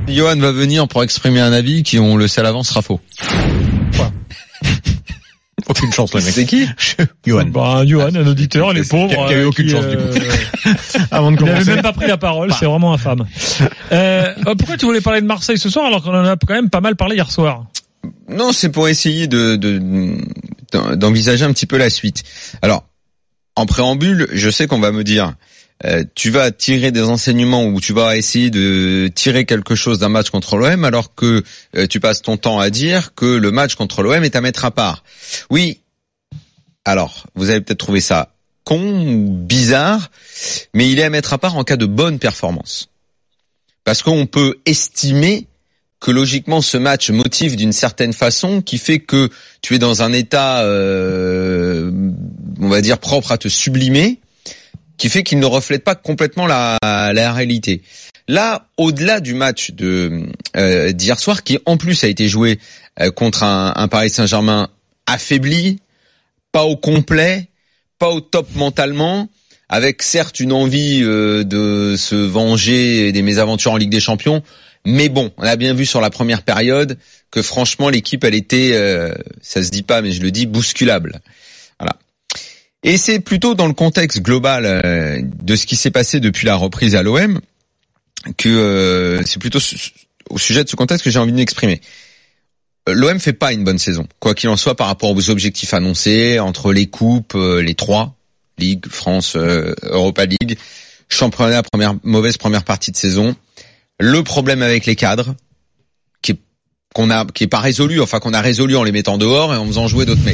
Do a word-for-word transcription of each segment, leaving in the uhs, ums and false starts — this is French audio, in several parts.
Johan va venir pour exprimer un avis qui, on le sait à l'avance, sera faux. Voilà. Aucune chance, le mec. C'est qui? Johan. Bah, Johan, un auditeur, les pauvres. Il n'y a eu aucune qui, chance, euh, du coup. Avant de il n'avait commencer. même pas pris la parole, c'est vraiment infâme. Euh, pourquoi tu voulais parler de Marseille ce soir alors qu'on en a quand même pas mal parlé hier soir? Non, c'est pour essayer de, de, d'envisager un petit peu la suite. Alors, en préambule, je sais qu'on va me dire, euh, tu vas tirer des enseignements ou tu vas essayer de tirer quelque chose d'un match contre l'O M alors que euh, tu passes ton temps à dire que le match contre l'O M est à mettre à part. Oui. Alors, vous avez peut-être trouvé ça con ou bizarre, mais il est à mettre à part en cas de bonne performance. Parce qu'on peut estimer que logiquement ce match motive d'une certaine façon qui fait que tu es dans un état, euh, on va dire, propre à te sublimer, qui fait qu'il ne reflète pas complètement la, la réalité. Là, au-delà du match de euh, d'hier soir, qui en plus a été joué euh, contre un, un Paris Saint-Germain affaibli, pas au complet, pas au top mentalement, avec certes une envie euh, de se venger des mésaventures en Ligue des Champions, mais bon, on a bien vu sur la première période que franchement l'équipe elle était, euh, ça se dit pas mais je le dis, bousculable. Voilà. Et c'est plutôt dans le contexte global euh, de ce qui s'est passé depuis la reprise à l'O M que euh, c'est plutôt au sujet de ce contexte que j'ai envie de m'exprimer. L'O M fait pas une bonne saison, quoi qu'il en soit par rapport aux objectifs annoncés entre les coupes, euh, les trois, Ligue, France, euh, Europa League, championnat, première mauvaise première partie de saison. Le problème avec les cadres, qui est, qu'on a, qui est pas résolu, enfin qu'on a résolu en les mettant dehors et en faisant jouer d'autres mecs.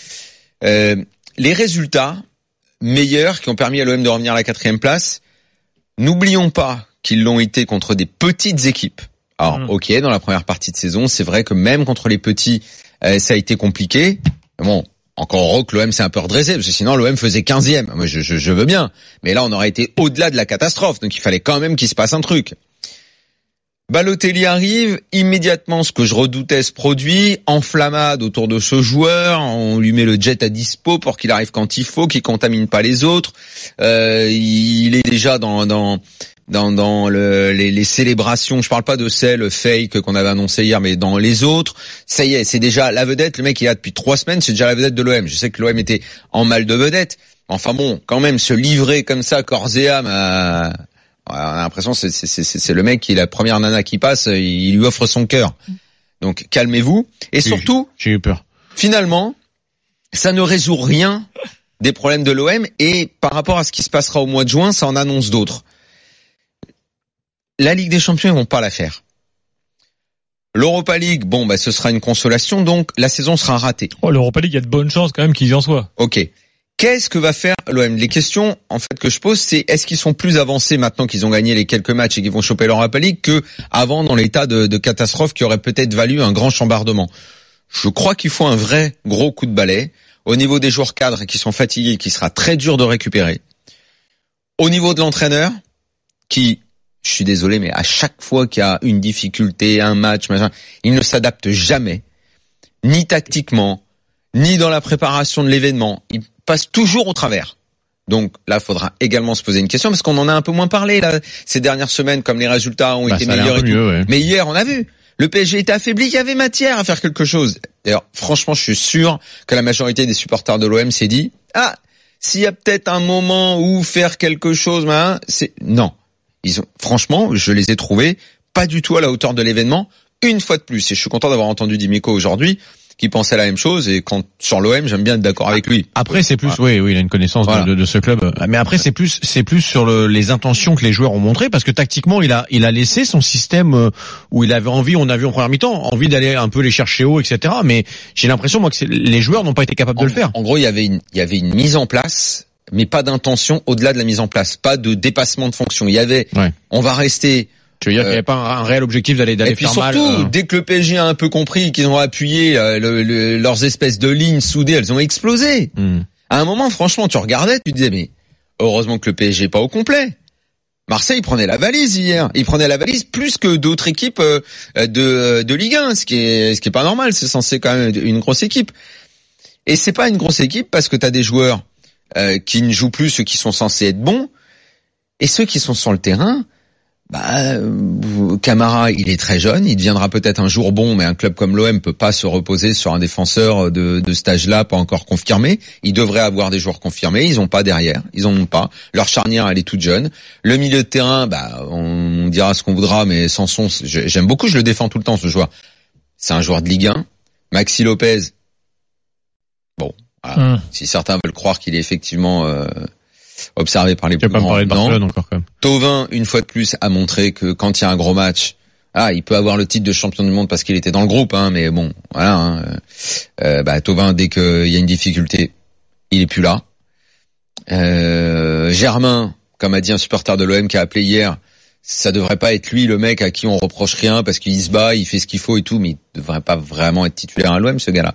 Euh, les résultats meilleurs qui ont permis à l'O M de revenir à la quatrième place, n'oublions pas qu'ils l'ont été contre des petites équipes. Alors, mmh. ok, dans la première partie de saison, c'est vrai que même contre les petits, euh, ça a été compliqué. Bon, encore heureux que l'O M s'est un peu redressé, parce que sinon l'O M faisait quinzième. Moi, je, je, je veux bien. Mais là, on aurait été au-delà de la catastrophe, donc il fallait quand même qu'il se passe un truc. Balotelli arrive, immédiatement ce que je redoutais se produit, enflammade autour de ce joueur, on lui met le jet à dispo pour qu'il arrive quand il faut, qu'il contamine pas les autres. Euh, il est déjà dans dans dans, dans le, les, les célébrations, je parle pas de celle fake qu'on avait annoncé hier, mais dans les autres, ça y est, c'est déjà la vedette, le mec il est là depuis trois semaines, c'est déjà la vedette de l'O M. Je sais que l'O M était en mal de vedette, enfin bon, quand même se livrer comme ça, corps et âme à... On a l'impression que c'est, c'est, c'est, c'est le mec qui est la première nana qui passe, il lui offre son cœur. Donc calmez-vous. Et surtout, j'ai eu peur. Finalement, ça ne résout rien des problèmes de l'O M et par rapport à ce qui se passera au mois de juin, ça en annonce d'autres. La Ligue des Champions, ils vont pas la faire. L'Europa League, bon, bah, ce sera une consolation, donc la saison sera ratée. Oh, l'Europa League, il y a de bonnes chances quand même qu'ils y en soient. Ok. Qu'est-ce que va faire l'O M? Les questions, en fait, que je pose, c'est est-ce qu'ils sont plus avancés maintenant qu'ils ont gagné les quelques matchs et qu'ils vont choper l'Europa League que avant dans l'état de, de catastrophe qui aurait peut-être valu un grand chambardement? Je crois qu'il faut un vrai gros coup de balai au niveau des joueurs cadres qui sont fatigués, qui sera très dur de récupérer. Au niveau de l'entraîneur, qui, je suis désolé, mais à chaque fois qu'il y a une difficulté, un match, machin, il ne s'adapte jamais, ni tactiquement, ni dans la préparation de l'événement. Il passe toujours au travers. Donc là, il faudra également se poser une question, parce qu'on en a un peu moins parlé là ces dernières semaines, comme les résultats ont bah, été meilleurs et tout. Mieux, ouais. Mais hier, on a vu, le P S G était affaibli, il y avait matière à faire quelque chose. D'ailleurs, franchement, je suis sûr que la majorité des supporters de l'O M s'est dit, ah, s'il y a peut-être un moment où faire quelque chose, hein, c'est non. Ils ont, franchement, je les ai trouvés pas du tout à la hauteur de l'événement, une fois de plus. Et je suis content d'avoir entendu Dimeco aujourd'hui, qui pensait la même chose, et quand sur l'O M, j'aime bien être d'accord avec lui. Après, c'est plus, voilà. oui, oui, il a une connaissance voilà. de, de, de ce club. Mais après, c'est plus, c'est plus sur le, les intentions que les joueurs ont montrées, parce que tactiquement, il a, il a laissé son système où il avait envie, on a vu en première mi-temps, envie d'aller un peu les chercher haut, et cetera. Mais j'ai l'impression, moi, que c'est, les joueurs n'ont pas été capables en, de le faire. En gros, il y avait une, il y avait une mise en place, mais pas d'intention au-delà de la mise en place, pas de dépassement de fonction. Il y avait, ouais. on va rester. Tu veux dire euh, qu'il n'y avait pas un, un réel objectif d'aller d'aller faire mal. Et puis surtout, euh... dès que le P S G a un peu compris qu'ils ont appuyé euh, le, le, leurs espèces de lignes soudées, elles ont explosé. Mm. À un moment, franchement, tu regardais, tu disais mais heureusement que le P S G est pas au complet. Marseille prenait la valise hier, il prenait la valise plus que d'autres équipes euh, de de Ligue un, ce qui est ce qui est pas normal. C'est censé quand même une grosse équipe. Et c'est pas une grosse équipe parce que t'as des joueurs euh, qui ne jouent plus ceux qui sont censés être bons, et ceux qui sont sur le terrain. Bah, Camara, il est très jeune, il deviendra peut-être un jour bon, mais un club comme l'O M peut pas se reposer sur un défenseur de, de cet âge-là, pas encore confirmé. Ils devraient avoir des joueurs confirmés, ils ont pas derrière, ils en ont pas. Leur charnière, elle est toute jeune. Le milieu de terrain, bah, on dira ce qu'on voudra, mais Sanson, j'aime beaucoup, je le défends tout le temps, ce joueur. C'est un joueur de Ligue un. Maxi Lopez, bon, voilà. Mmh. Si certains veulent croire qu'il est effectivement euh, observé par les plus grands, de Barcelone encore quand même. Thauvin, une fois de plus, a montré que quand il y a un gros match, ah, il peut avoir le titre de champion du monde parce qu'il était dans le groupe, hein, mais bon, voilà. Hein, euh, bah, Thauvin, dès qu'il y a une difficulté, il est plus là. Euh, Germain, comme a dit un supporter de l'O M qui a appelé hier, ça devrait pas être lui le mec à qui on reproche rien parce qu'il se bat, il fait ce qu'il faut et tout, mais il devrait pas vraiment être titulaire à l'O M, ce gars-là.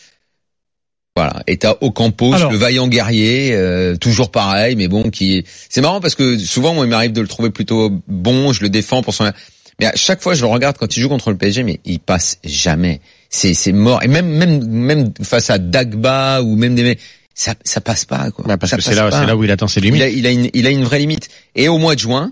Voilà. Et t'as Ocampos, Alors. le vaillant guerrier, euh, toujours pareil, mais bon, qui est... C'est marrant parce que souvent, moi, il m'arrive de le trouver plutôt bon, je le défends pour son... Mais à chaque fois, je le regarde quand il joue contre le P S G, mais il passe jamais. C'est, c'est mort. Et même, même, même face à Dagba ou même des mecs, ça, ça passe pas, quoi. Bah parce ça que c'est là, pas. c'est là où il atteint ses limites. Il a, il a une, il a une vraie limite. Et au mois de juin,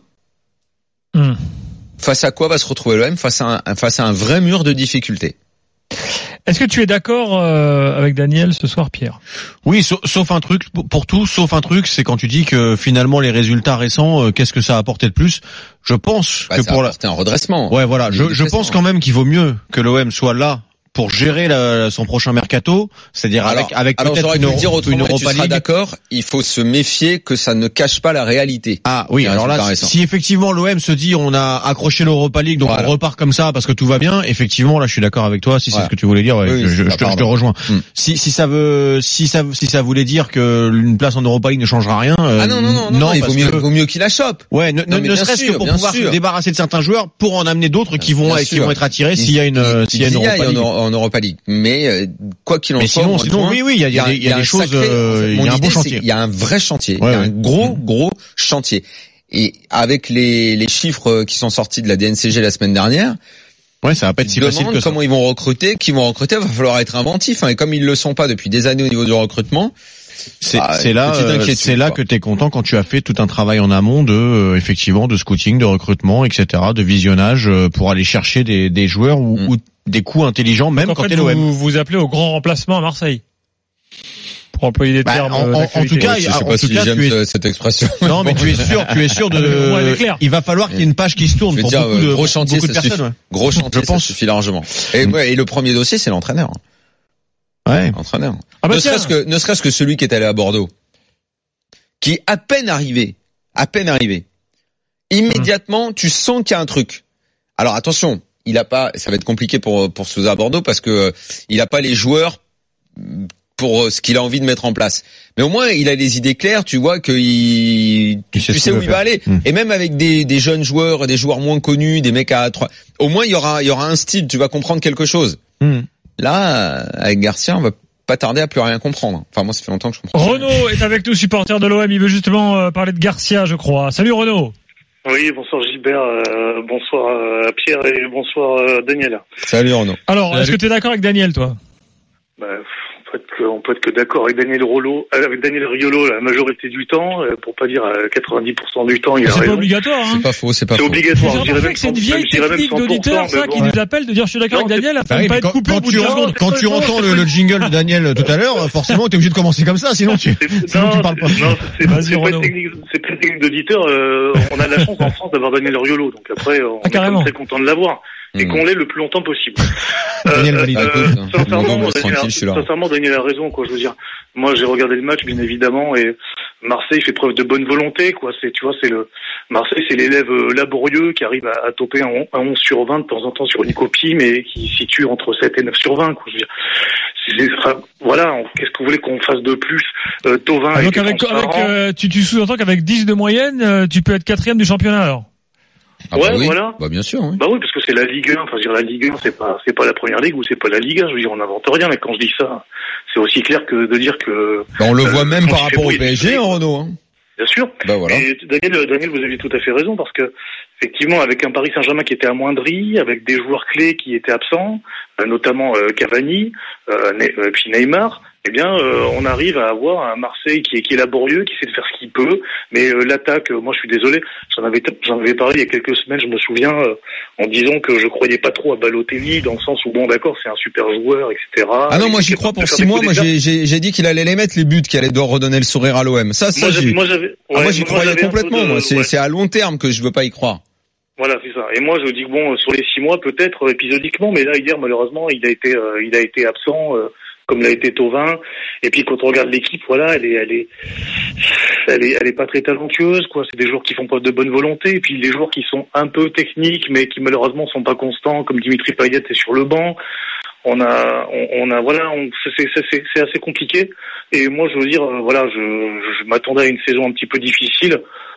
mm. face à quoi va se retrouver l'O M? Face à un, face à un vrai mur de difficultés. Est-ce que tu es d'accord euh, avec Daniel ce soir, Pierre? Oui, sauf, sauf un truc, pour tout, sauf un truc, c'est quand tu dis que finalement les résultats récents, euh, qu'est-ce que ça a apporté de plus? Je pense bah, que ça pour a apporté la... un redressement. Ouais, voilà. Je, je pense quand même qu'il vaut mieux que l'O M soit là pour gérer la, son prochain mercato, c'est-à-dire alors, avec avec alors peut-être une, Euro, dire une Europa tu seras League. D'accord, il faut se méfier que ça ne cache pas la réalité. Ah oui, alors là, récent. si effectivement l'O M se dit on a accroché l'Europa League, donc voilà. on repart comme ça parce que tout va bien, effectivement là je suis d'accord avec toi. Si voilà. c'est ce que tu voulais dire, ouais, oui, je, je, je, te, je te rejoins. Hmm. Si si ça veut, si ça si ça voulait dire que une place en Europa League ne changera rien. Euh, ah non non non, non, non il vaut mieux que... vaut mieux qu'il la chope. Ouais, ne, non, ne serait-ce que pour pouvoir sûr. se débarrasser de certains joueurs pour en amener d'autres qui vont qui vont être attirés s'il y a une s'il y a une Europa League. En Europa League. Mais quoi qu'il en mais soit, sinon, sinon oui, oui, il y a, il y a, il y a des choses, sacré, euh, il y a un bon chantier. Il y a un vrai chantier, ouais, il y a ouais. un gros, gros chantier. Et avec les, les chiffres qui sont sortis de la D N C G la semaine dernière, ouais, ça va pas être si facile que ça. Comment ils vont recruter, qui vont recruter, il va falloir être inventif. Hein, et comme ils le sont pas depuis des années au niveau du recrutement, c'est, bah, c'est là, euh, c'est là que t'es content quand tu as fait tout un travail en amont de, euh, effectivement, de scouting, de recrutement, et cetera, de visionnage euh, pour aller chercher des, des joueurs ou, mm. ou des coups intelligents, même Donc, quand en fait, t'es l'O M. Vous vous appelez au grand remplacement à Marseille. Pour employer des bah, termes. En, en, en tout cas, je sais en pas tout si cas, j'aime tu es... cette expression. Non, mais tu es sûr, tu es sûr de. Il va falloir qu'il y ait une page qui se tourne pour dire, beaucoup de, gros chantier, beaucoup de personnes. Suffit. Ouais. Gros chantier, je pense. Ça suffit largement. Et, ouais, et le premier dossier, c'est l'entraîneur. Ouais. Entraîneur. Ah bah ne serait-ce que, ne serait-ce que celui qui est allé à Bordeaux, qui à peine arrivé, à peine arrivé, immédiatement, mmh. tu sens qu'il y a un truc. Alors attention, il a pas, ça va être compliqué pour pour Sousa à Bordeaux parce que euh, il a pas les joueurs pour euh, ce qu'il a envie de mettre en place. Mais au moins, il a les idées claires. Tu vois que il, tu, tu sais où il va aller. Mmh. Et même avec des des jeunes joueurs, des joueurs moins connus, des mecs à trois, au moins il y aura il y aura un style. Tu vas comprendre quelque chose. Mmh. Là, avec Garcia, on va pas tarder à plus rien comprendre. Enfin, moi, ça fait longtemps que je comprends. Renaud est avec nous, supporter de l'O M. Il veut justement euh, parler de Garcia, je crois. Salut Renaud. Oui, bonsoir Gilbert, euh, bonsoir euh, Pierre et bonsoir euh, Daniel. Salut Renaud. Alors, Salut. Est-ce que tu es d'accord avec Daniel, toi? Bah, on peut être que, on peut être que d'accord avec Daniel Rollo, avec Daniel Riolo la majorité du temps, pour pas dire quatre-vingt-dix pour cent du temps. Il a c'est raison. pas obligatoire, hein. C'est pas faux, c'est pas c'est faux. obligatoire. Je dirais même que c'est une vieille technique d'auditeur, ça, qui nous appelle de dire je suis d'accord avec Daniel, afin de pas être coupé au bout de secondes. Quand tu entends le jingle de Daniel tout à l'heure, forcément, t'es obligé de commencer comme ça, sinon tu, sinon tu parles pas. Non, c'est pas une technique d'auditeur, on a la chance en France d'avoir Daniel Riolo, donc après, on est très content de l'avoir. Et qu'on l'ait le plus longtemps possible. Daniel valide. Sincèrement, Daniel a raison, quoi. Je veux dire, moi, j'ai regardé le match, bien évidemment, et Marseille fait preuve de bonne volonté, quoi. C'est, tu vois, c'est le Marseille, c'est l'élève laborieux qui arrive à, à toper un onze sur vingt de temps en temps sur une copie, mais qui se situe entre sept et neuf sur vingt, quoi. Je veux dire. C'est, enfin, voilà, on, qu'est-ce que vous voulez qu'on fasse de plus? euh, Thauvin. Ah, donc avec, avec euh, tu, tu sous-entends qu'avec dix de moyenne, euh, tu peux être quatrième du championnat, alors? Ah ouais, bah oui. voilà. Bah bien sûr. Oui. Bah oui, parce que c'est la Ligue un. Enfin, je veux dire, la Ligue un, c'est pas, c'est pas la Première Ligue ou c'est pas la Ligue un. Je veux dire, on n'invente rien. Mais quand je dis ça, c'est aussi clair que de dire que. Bah on le euh, voit même par rapport au P S G, hein, Renaud. Hein. Bien sûr. Bah voilà. Et Daniel, Daniel, vous aviez tout à fait raison parce que effectivement, avec un Paris Saint-Germain qui était amoindri, avec des joueurs clés qui étaient absents, euh, notamment euh, Cavani, euh, ne- euh, puis Neymar, eh bien, euh, on arrive à avoir un Marseille qui est, qui est laborieux, qui sait de faire ce qu'il peut. Mais euh, l'attaque, euh, moi, je suis désolé, j'en avais, j'en avais parlé il y a quelques semaines, je me souviens, euh, en disant que je croyais pas trop à Balotelli, dans le sens où, bon, d'accord, c'est un super joueur, et cetera. Ah non, moi Il j'y est crois capable pour de faire six des mois. coups Moi d'éclat. j'ai, j'ai, j'ai dit qu'il allait les mettre, les buts, qu'il allait devoir redonner le sourire à l'O M. Ça, ça, Moi, j'avais, j'ai- moi, j'avais, ah, ouais, moi j'y croyais j'avais un peu complètement. de- Moi, c'est, ouais. c'est à long terme que je veux pas y croire. Voilà, c'est ça. Et moi, je dis que bon, sur les six mois, peut-être euh, épisodiquement, mais là, hier, malheureusement, il a été, euh, il a été absent, euh, comme l'a été Thauvin. Et puis, quand on regarde l'équipe, voilà, elle est, elle est, elle est, elle est pas très talentueuse, quoi. C'est des joueurs qui font pas de bonne volonté. Et puis, les joueurs qui sont un peu techniques, mais qui malheureusement sont pas constants, comme Dimitri Payet est sur le banc. On a, on, on a, voilà, on, c'est, c'est, c'est, c'est assez compliqué. Et moi, je veux dire, euh, voilà, je, je m'attendais à une saison un petit peu difficile.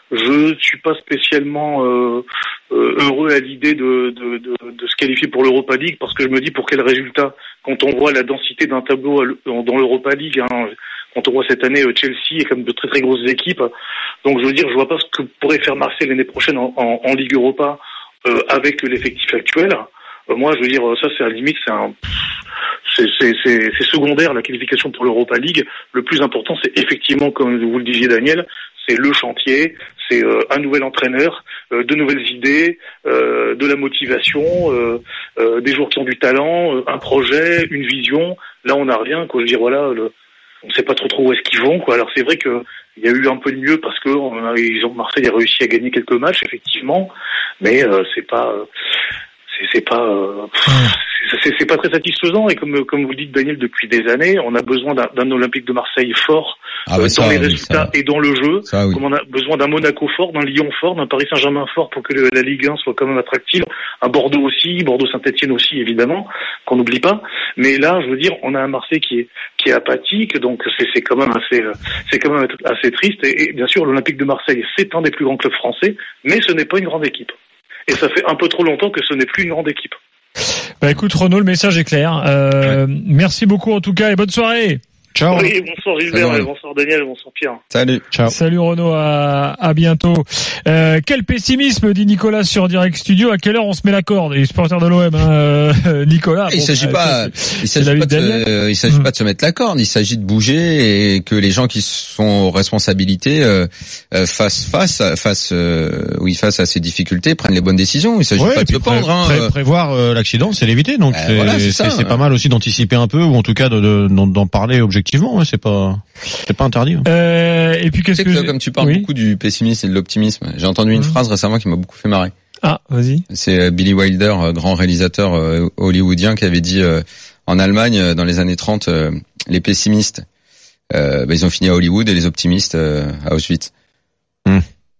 Je suis pas spécialement euh, euh, heureux à l'idée de, de, de, de se qualifier pour l'Europa League, parce que je me dis pour quel résultat, quand on voit la densité d'un tableau à l- dans l'Europa League, hein, quand on voit cette année euh, Chelsea et comme de très très grosses équipes. Donc je veux dire, je vois pas ce que pourrait faire Marseille l'année prochaine en, en, en Ligue Europa euh, avec l'effectif actuel. Euh, moi, je veux dire, ça c'est à la limite, c'est un c'est, c'est, c'est, c'est secondaire la qualification pour l'Europa League. Le plus important, c'est effectivement, comme vous le disiez Daniel, c'est le chantier, c'est euh, un nouvel entraîneur, euh, de nouvelles idées, euh, de la motivation, euh, euh, des joueurs qui ont du talent, euh, un projet, une vision. Là, on n'a rien, quoi. Je veux dire, voilà, le, on ne sait pas trop trop où est-ce qu'ils vont, quoi. Alors c'est vrai que il y a eu un peu de mieux parce que on a, ils ont, Marseille a réussi à gagner quelques matchs, effectivement, mais euh, c'est pas, euh, c'est, c'est pas. Euh, C'est, c'est, c'est pas très satisfaisant et comme comme vous le dites Daniel, depuis des années, on a besoin d'un, d'un Olympique de Marseille fort Ah, bah, euh, dans ça, les oui, résultats ça. et dans le jeu, Ça, oui. comme on a besoin d'un Monaco fort, d'un Lyon fort, d'un Paris Saint-Germain fort pour que le, la Ligue un soit quand même attractive, un Bordeaux aussi, Bordeaux-Saint-Etienne aussi évidemment, qu'on n'oublie pas. Mais là, je veux dire, on a un Marseille qui est qui est apathique, donc c'est, c'est quand même assez euh, c'est quand même assez triste. Et, et bien sûr, l'Olympique de Marseille, c'est un des plus grands clubs français, mais ce n'est pas une grande équipe. Et ça fait un peu trop longtemps que ce n'est plus une grande équipe. Bah écoute Renaud, le message est clair. Euh, ouais. Merci beaucoup en tout cas et bonne soirée. Ciao. Oui, bonsoir Gilbert, Salut. bonsoir Daniel, bonsoir Pierre. Salut. Ciao. Salut Renaud, à, à bientôt. Euh, quel pessimisme, dit Nicolas sur Direct Studio. À quelle heure on se met la corde? Les supporters de l'O M, hein, euh, Nicolas. Il bon, s'agit bah, pas, il s'agit pas de, se, il s'agit mmh. pas de se mettre la corde. Il s'agit de bouger et que les gens qui sont aux responsabilités euh, fassent face, face, euh, oui, face à ces difficultés, prennent les bonnes décisions. Il s'agit ouais, pas de se pendre. Hein, pré- prévoir euh, l'accident, c'est l'éviter. Donc euh, c'est, voilà, c'est, c'est, ça, c'est hein. pas mal aussi d'anticiper un peu ou en tout cas de, de, d'en, d'en parler objectivement. Ouais, c'est pas, c'est pas interdit. Hein. Euh, et puis qu'est-ce tu sais que, que comme tu parles oui. beaucoup du pessimisme et de l'optimisme, j'ai entendu une mmh. phrase récemment qui m'a beaucoup fait marrer. Ah, vas-y. C'est Billy Wilder, grand réalisateur euh, hollywoodien, qui avait dit euh, en Allemagne dans les années trente, euh, les pessimistes, euh, bah, ils ont fini à Hollywood et les optimistes euh, à Auschwitz. Mmh.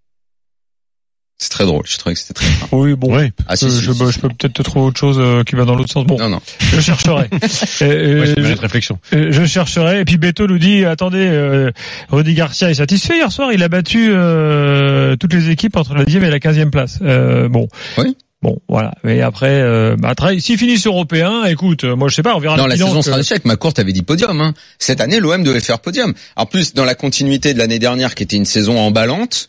C'est très drôle, je trouvais que c'était très drôle. Oui, bon, oui. Ah, si, je, si, je, si, je peux peut-être te trouver autre chose euh, qui va dans l'autre sens. Bon, non, non. Je chercherai. euh, ouais, c'est une réflexion. Euh, je chercherai. Et puis Beto nous dit, attendez, euh, Rudy Garcia est satisfait hier soir. Il a battu euh, toutes les équipes entre la dixième et la quinzième place. Euh, bon. Oui. Bon, voilà. Mais après, euh, bah, après s'ils finissent européens, écoute, moi je sais pas, on verra. Non, la saison que... sera un échec. McCourt avait dit podium. Hein. Cette année, l'O M devait faire podium. En plus, dans la continuité de l'année dernière, qui était une saison emballante.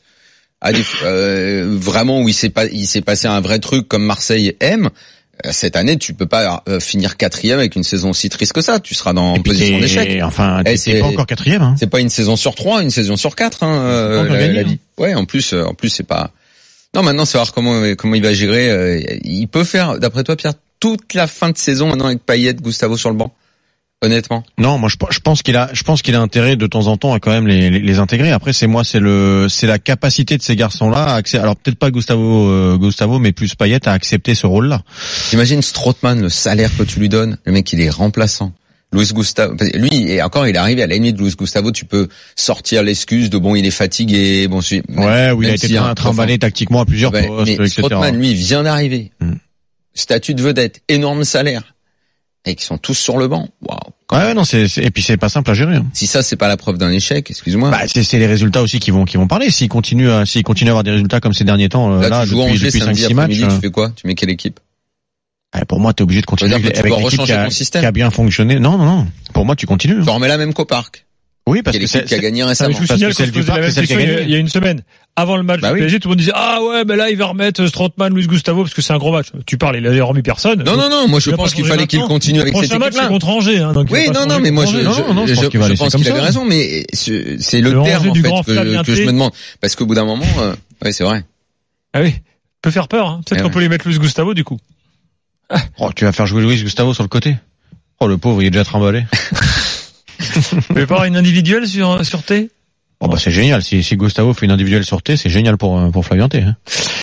Euh, vraiment où il s'est pas, il s'est passé un vrai truc comme Marseille aime. Cette année, tu peux pas euh, finir quatrième avec une saison aussi triste que ça. Tu seras dans position d'échec. Enfin, eh, c'est pas encore quatrième. Hein. C'est pas une saison sur trois, une saison sur quatre. Hein, euh, la, la vie. Ouais, en plus, euh, en plus, c'est pas. Non, maintenant, c'est voir comment comment il va gérer. Euh, il peut faire, d'après toi, Pierre, toute la fin de saison maintenant avec Payet, Gustavo sur le banc. Honnêtement. Non, moi je, je pense qu'il a, je pense qu'il a intérêt de temps en temps à quand même les, les, les intégrer. Après, c'est moi, c'est le, c'est la capacité de ces garçons-là à accepter. Alors peut-être pas Gustavo, euh, Gustavo, mais plus Payet à accepter ce rôle-là. Imagine Strootman, le salaire que tu lui donnes, le mec il est remplaçant. Luis Gustavo, lui et encore il est arrivé à la limite de Luis Gustavo, tu peux sortir l'excuse de bon il est fatigué, bon. Même, ouais, oui, il a été si trimballé tactiquement à plusieurs ben, postes, mais et cetera. Strootman, lui, vient d'arriver. Hmm. Statut de vedette, énorme salaire. Et qui sont tous sur le banc. Waouh. Ouais, non, c'est, c'est, et puis c'est pas simple à gérer. Hein. Si ça, c'est pas la preuve d'un échec, excuse-moi. Bah, c'est, c'est les résultats aussi qui vont, qui vont parler. S'ils continuent à, s'ils continuent à avoir des résultats comme ces derniers temps, là, là, tu joues depuis, Angers, depuis cinq six matchs. Tu fais quoi? Tu mets quelle équipe? Ah, pour moi, t'es obligé de continuer avec, avec l'équipe qui a, qui a bien fonctionné. Non, non, non. Pour moi, tu continues. Tu remets la même qu'au parc. Oui, parce Quelle que équipe c'est, qui a gagné Ah, mais récemment. je vous parce signale que celle qu'on se du posait la Parc, même c'est celle qui a question il y a- gagné. il y a une semaine. Avant le match Bah du oui. P S G, tout le monde disait ah ouais, mais là il va remettre Strootman, Luis Gustavo parce que c'est un gros match. Tu parles, il a remis personne. Non, non, non, moi je Il va pense pas qu'il changer fallait qu'il maintenant. continue avec Le cette prochain match c'est équipe-là. contre Angers. Hein, donc il Oui, va pas non, non, changer mais moi contre je, Angers. Non, non, je, je pense qu'il va je laisser pense comme qu'il ça. avait raison, mais c'est c'est le, Le terme Angers en du fait grand que, Flavien que je T. me demande, parce qu'au bout d'un moment, euh, ouais, c'est vrai. Ah oui, peut faire peur. Hein. Peut-être Eh qu'on ouais. peut les mettre Luis Gustavo du coup. Oh, tu vas faire jouer Luis Gustavo sur le côté. Oh, le pauvre, il est déjà trimballé. Vous pouvez pas avoir une individuelle sur sur T? Oh, bah, c'est génial. Si, si Gustavo fait une individuelle sur T, c'est génial pour, pour Flavien T, hein.